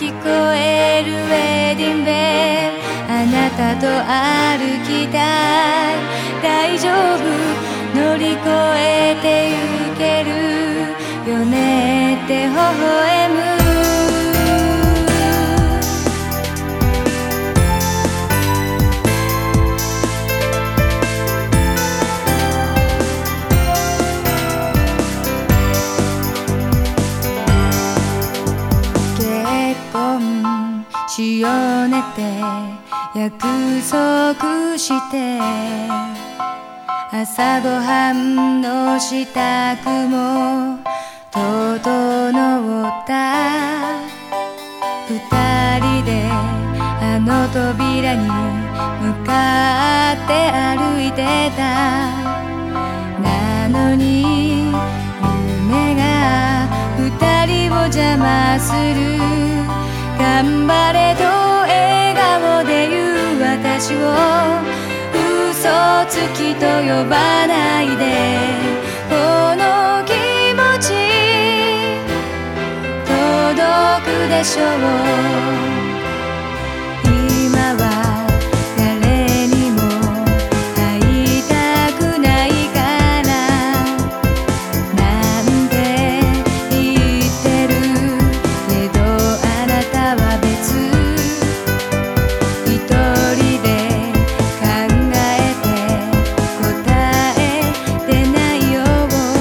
聞こえるウェディングベル、あなたと歩きたい、大丈夫、乗り越えてゆけるよねって微笑む。しようねって約束して、朝ごはんの支度も整った。二人であの扉に向かって歩いてた。なのに夢が二人を邪魔する。頑張れと笑顔で言う私を嘘つきと呼ばないで。この気持ち届くでしょう。今は誰にも会いたくないからなんて言ってるけど、あなたは別。一人で考えて答えてないよ。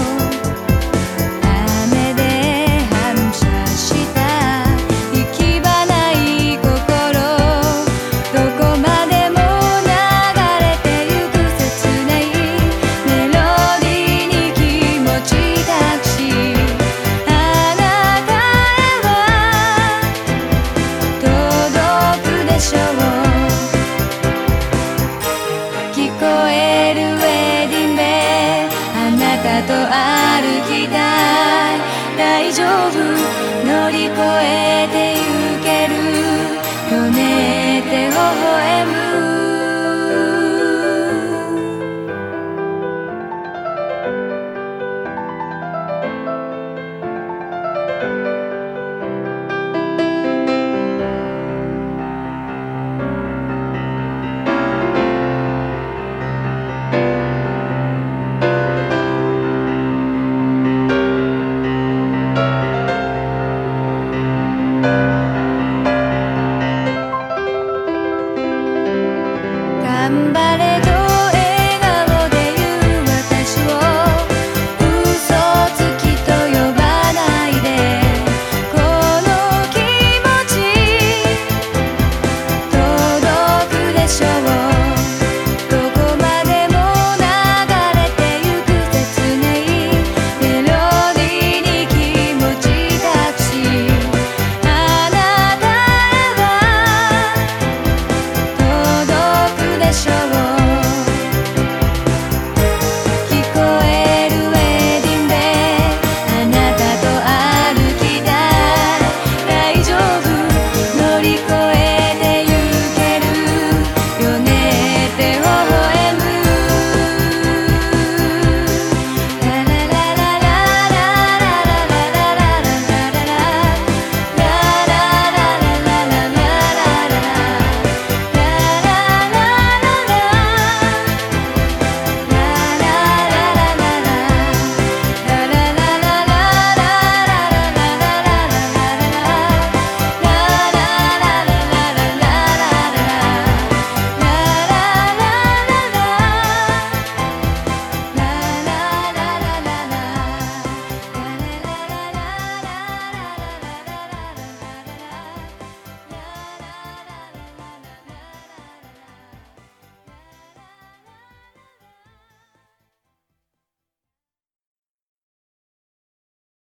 雨で反射した行き場ない心、どこまでも流れてゆく切ないメロディーに気持ち託し、あなたへは届くでしょう。聞こえるウェディングベル、あなたと歩きたい、大丈夫、乗り越えてゆけるよねって微笑む。